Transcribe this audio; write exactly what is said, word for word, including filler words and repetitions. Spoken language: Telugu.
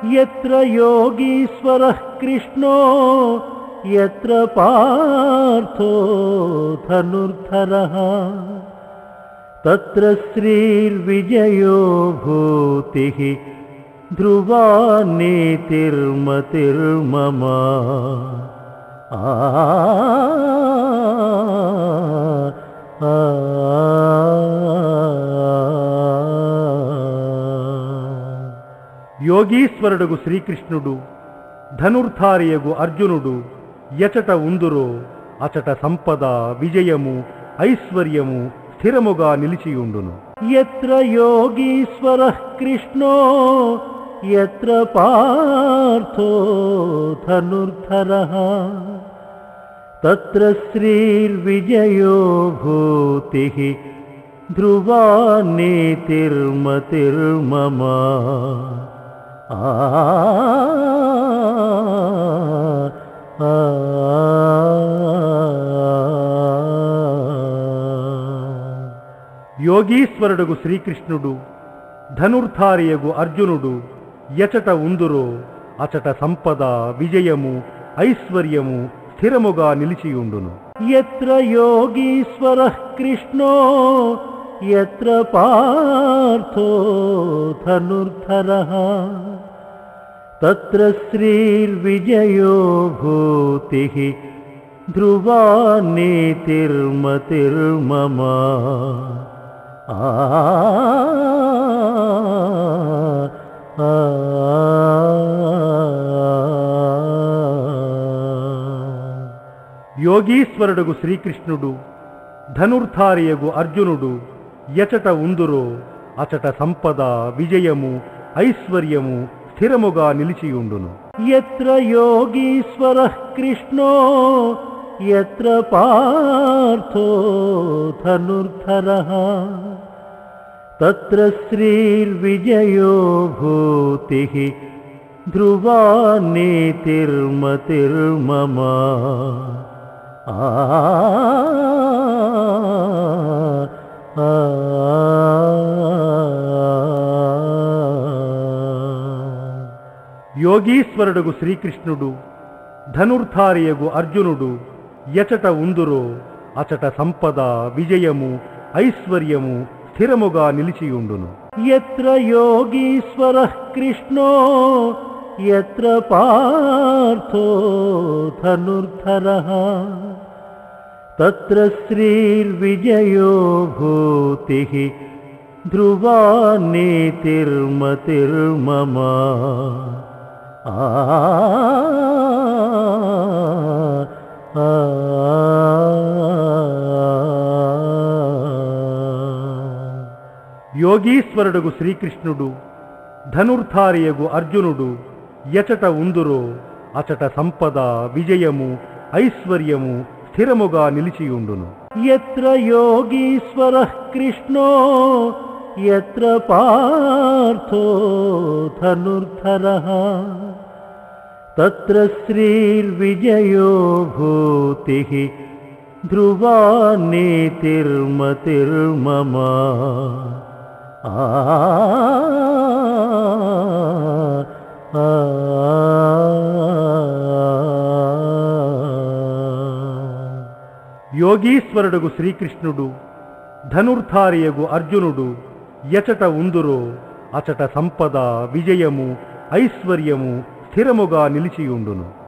यत्र योगीश्वरः कृष्णो यत्र पार्थो धनुर्धरः तत्र श्रीर्विजयो भूतिः ध्रुवा नीतिर्मतिर्मम। आ आ యోగీశ్వరుడుగు శ్రీకృష్ణుడు ధనుర్ధారియగు అర్జునుడు ఎచట ఉందురో అచట సంపద విజయము ఐశ్వర్యము స్థిరముగా నిలిచియుండును. యత్ర యోగీశ్వరః కృష్ణో యత్ర పార్థో ధనుర్ధరః తత్ర శ్రీర్విజయో భూతిః ధ్రువా నీతిర్మతిర్మమ. ఆ ఆ యోగీశ్వరుడుగు శ్రీకృష్ణుడు ధనుర్ధారియగు అర్జునుడు ఎచట ఉందురో అచట సంపద విజయము ఐశ్వర్యము స్థిరముగా నిలిచియుండును. యత్ర యోగీశ్వరః కృష్ణో యత్ర పార్థో ధనుర్ధరః తత్ర శ్రీర్విజయో భూతిః ధ్రువా నీతిర్మతిర్మమ. ఆ ఆ యోగీశ్వరుడుగు శ్రీకృష్ణుడు ధనుర్ధారియగు అర్జునుడు ఎచట ఉందురో అచట సంపద విజయము ఐశ్వర్యము స్థిరముగా నిలిచియుండును. యత్ర యోగీశ్వరః కృష్ణో యత్ర పార్థో ధనుర్ధరః తత్ర శ్రీర్విజయో భూతిః ధ్రువా నీతిర్మతిర్మమ. ఆ ఆ యోగీశ్వరుడుగు శ్రీకృష్ణుడు ధనుర్ధారియగు అర్జునుడు ఎచట ఉందురో అచట సంపద విజయము ఐశ్వర్యము స్థిరముగా నిలిచియుండును. యత్ర యోగీశ్వరః కృష్ణో యత్ర పార్థో ధనుర్ధరః తత్ర శ్రీర్విజయో భూతిః ధ్రువా నీతిర్మతిర్మమ. ఆ ఆ యోగీశ్వరుడుగు శ్రీకృష్ణుడు ధనుర్ధారియగు అర్జునుడు ఎచట ఉందురో అచట సంపద విజయము ఐశ్వర్యము స్థిరముగా నిలిచియుండును. యత్ర యోగీశ్వరః కృష్ణో యత్ర పార్థో ధనుర్ధరః తత్ర శ్రీర్విజయో భూతిః ధ్రువా నీతిర్మతిర్మమ. ఆ ఆ యోగీశ్వరుడుగు శ్రీకృష్ణుడు ధనుర్ధారియగు అర్జునుడు ఎచట ఉందురో అచట సంపద విజయము ఐశ్వర్యము స్థిరముగా నిలిచియుండును.